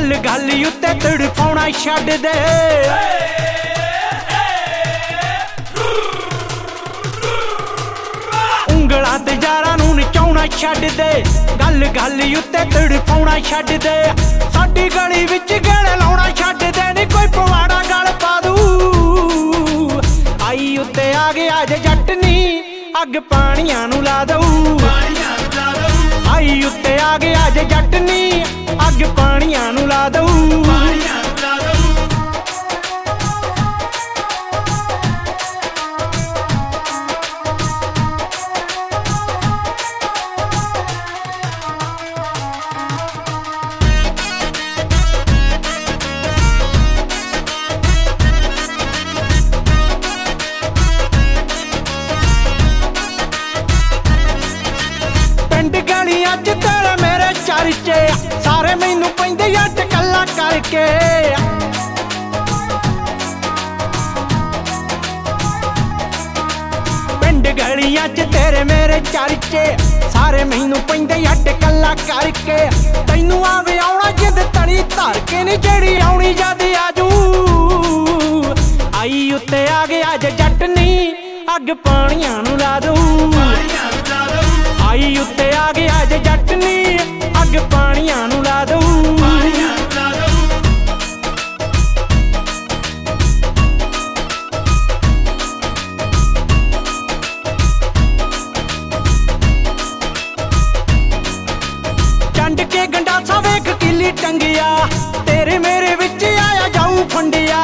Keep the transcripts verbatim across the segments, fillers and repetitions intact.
गल गल उत्ते तड़फाउणा छड्ड दे। ਉਂਗਲਾਂ ਤੇ ਯਾਰਾਂ ਨੂੰ ਨਚਾਉਣਾ ਛੱਡ ਦੇ, गल गल उत्ते तड़फाउणा छड्ड दे। साडी गली विच गेड़े लाउणा छड्ड दे, नी कोई पवाड़ा गल पा दू। आई उत्ते आ गया जे जट नी अग पानियां नू ला दऊ। आई उत्ते आ गया जे जट नी अग पानियां नू ला दऊ। तेरे मेरे चर्चे सारे मैनू पैंदे अट कल्ला करके। पिंड गलियां च तेरे मेरे चर्चे सारे मैनू पैंदे अट कल्ला करके। तैनू आवे आउणा जिद तड़ी धर के नी जेड़ी आउणी जद आजू। आई उत्ते आ गया जे जट नी अग पानियां नू ला दू। आई उत्ते आ गया जे जट नी अग पानियां नू ला दू। चंड के गंडासा वेख किली टंगिया, तेरे मेरे विच आया जाऊ फंडिया।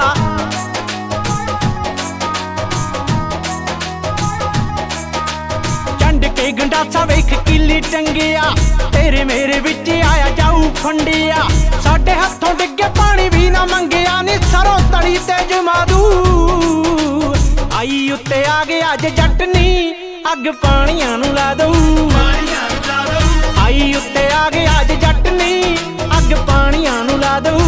गंडासा वेख किली टंगिया, तेरे मेरे विच आया जाऊ फंडिया। साडे हथों डिगे पानी भी ना मंगिया, नी सरों तली ते जमा दू। आई उत्ते आ गया जे जट नी अग पानियां नू ला दऊ। आई उत्ते आ गया जे जट नी अग पानियां नू ला दऊ।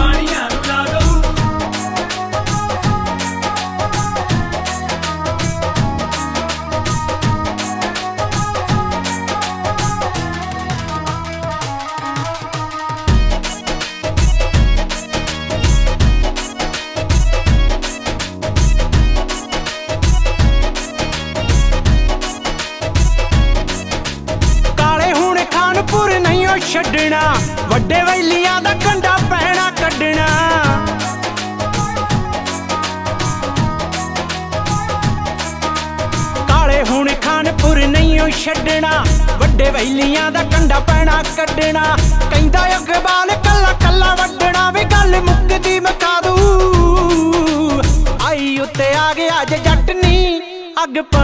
छड्डना वड्डे वैलियां दा कंडा पैना कड्डना। काले हुण खानपुर नहीं छड्डना, वड्डे वैलियां दा कंडा पैना कड्डना। कहंदा इकबाल कल्ला कल्ला वड्डना, वे गल मुक्कदी मुका दू। आई उत्ते आ गया जे जट नी अग